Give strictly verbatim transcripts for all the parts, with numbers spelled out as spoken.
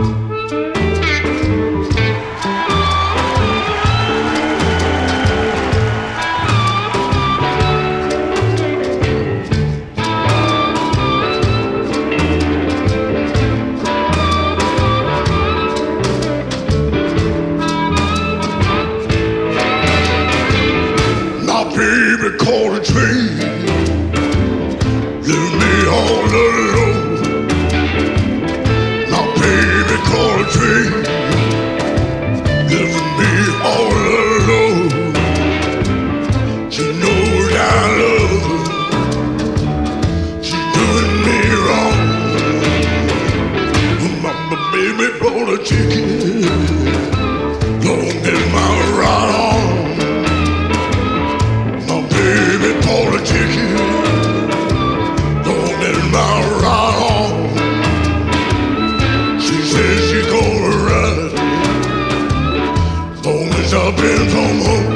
Baby called a train, leave me all alone. My baby called a train, leave me all alone. She knows I love her, she's doing me wrong. My baby bought a ticket, don't get my ride on. Baby bought a ticket, don't get my ride on. She says she gonna ride, long as I've been from home.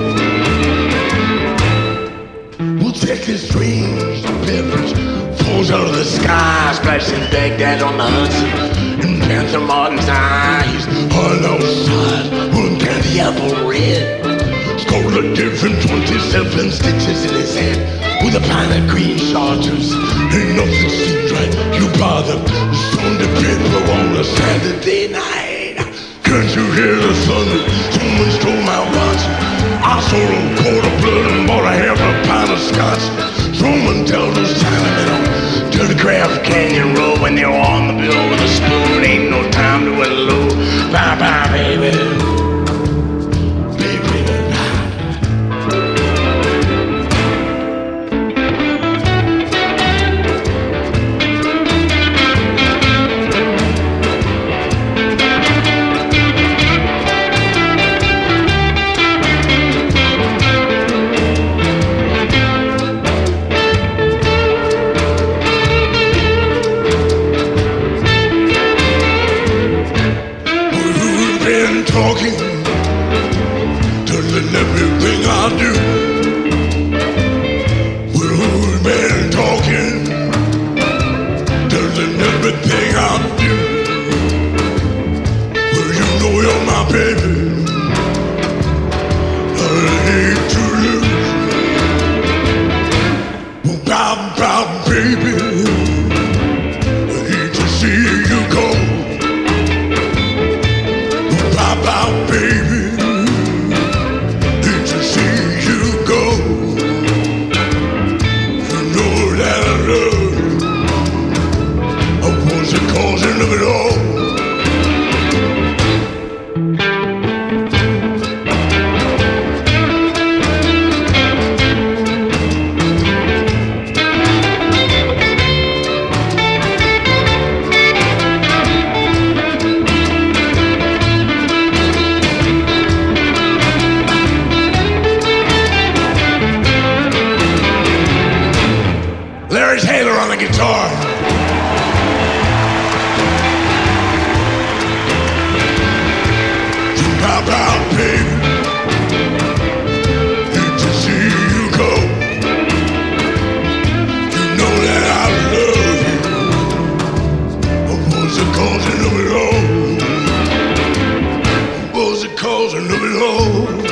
We'll take this strange beverage, falls out of the sky, splashing Baghdad on the Hudson, and Panther Martin's eyes, all outside, one candy apple red. Stole a different twenty-seven stitches in his head with a pint of green chartreuse. Ain't nothing seems right. You bother Sunday paper on a Saturday night. Can't you hear the thunder? Someone stole my watch. I sold a quart of blood and bought a half a pint of scotch. Someone tell those Chinamen on to the Craft Canyon Road when they were on the bill with a spoon. Ain't no time to hello. Bye bye, baby. Talking, telling everything I do. Well, who's been talking, telling everything I do? Well, you know you're my baby, I hate to lose. Well, bye, bye, baby, I hate to see you go. Bye, baby, hate to see you go. You know that I love you. I was the cause of it all. Larry Taylor on the guitar. Bye bye, baby. Hate to see you go. You know that I love you. I was the cause of it all. I was the cause of it all.